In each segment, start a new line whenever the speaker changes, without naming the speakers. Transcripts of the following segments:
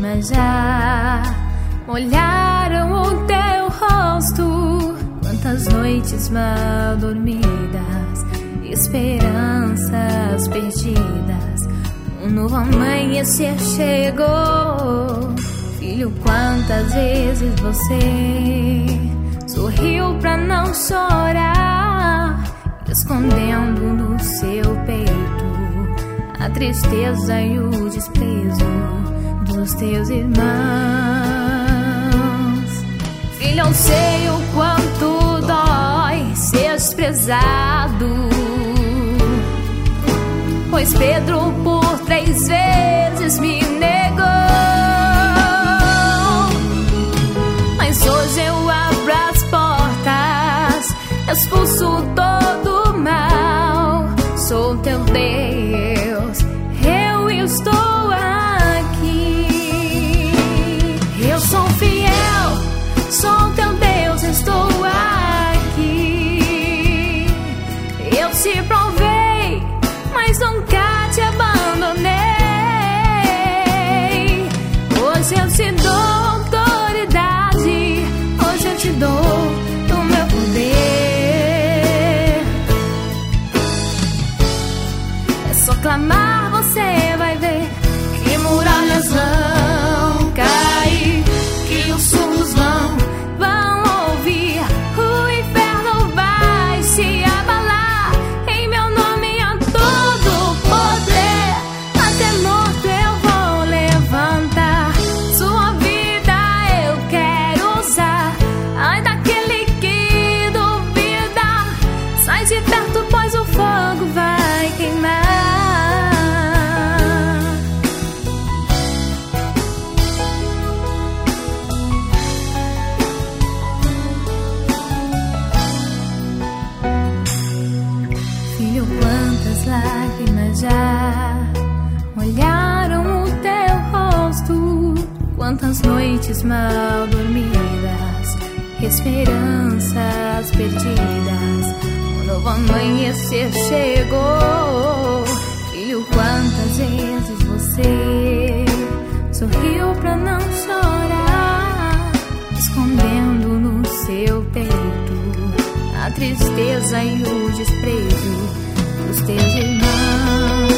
lágrimas já molharam o teu rosto. Quantas noites mal dormidas, esperanças perdidas, um novo amanhecer chegou. Filho, quantas vezes você sorriu pra não chorar, escondendo no seu peito a tristeza e o desprezo dos teus irmãos. Filho, eu sei o quanto dói ser desprezado, pois Pedro por 3 vezes me negou. Mas hoje eu abro as portas, expulso todo o mal. Sou teu Deus, eu estou aqui. Eu sou fiel, sou teu Deus, estou aqui. Eu te provei, mas nunca te abandonei. Hoje eu te dou autoridade, hoje eu te dou do meu poder. É só clamar, você vai ver que muralhas vão cair, que os surdos vão ouvir, o inferno vai se abalar. Em meu nome há todo poder, até morto eu vou levantar. Sua vida eu quero usar. Ai daquele que duvida, sai de perto, pois o fogo vai queimar. Filho, quantas lágrimas já molharam o teu rosto. Quantas noites mal dormidas, esperanças perdidas, um novo amanhecer chegou. Filho, quantas vezes você sorriu pra não chorar, escondendo no seu peito a tristeza e o desprezo dos teus irmãos.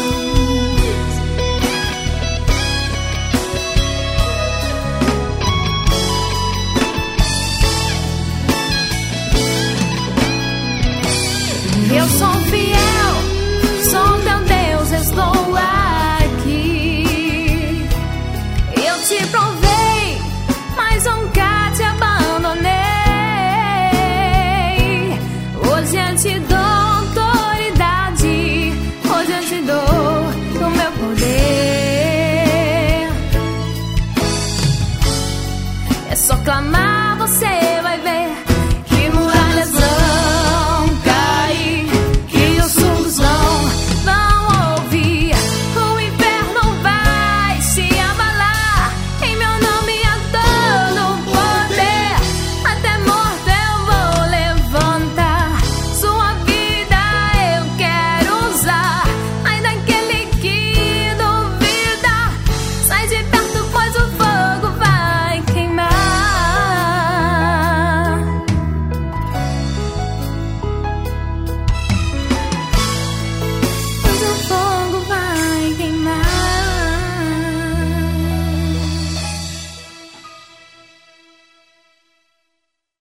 Eu sou fiel, sou teu Deus, estou aqui. Eu te provei, mas nunca te abandonei. Hoje eu te dou autoridade, hoje eu te dou do meu poder. É só clamar,